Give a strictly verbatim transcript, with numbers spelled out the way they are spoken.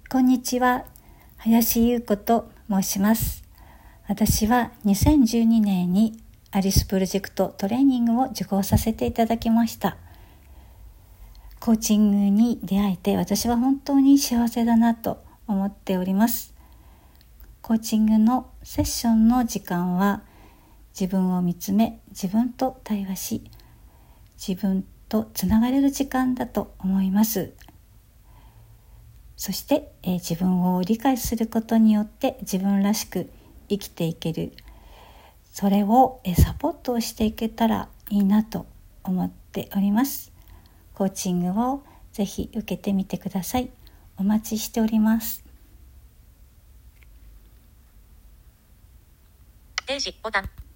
こんにちは、林優子と申します。私はにせんじゅうにねんにアリスプロジェクトトレーニングを受講させていただきました。コーチングに出会えて私は本当に幸せだなと思っております。コーチングのセッションの時間は自分を見つめ、自分と対話し、自分とつながれる時間だと思います。そして、えー、自分を理解することによって自分らしく生きていける、それを、えー、サポートをしていけたらいいなと思っております。コーチングをぜひ受けてみてください。お待ちしております。 停止ボタン。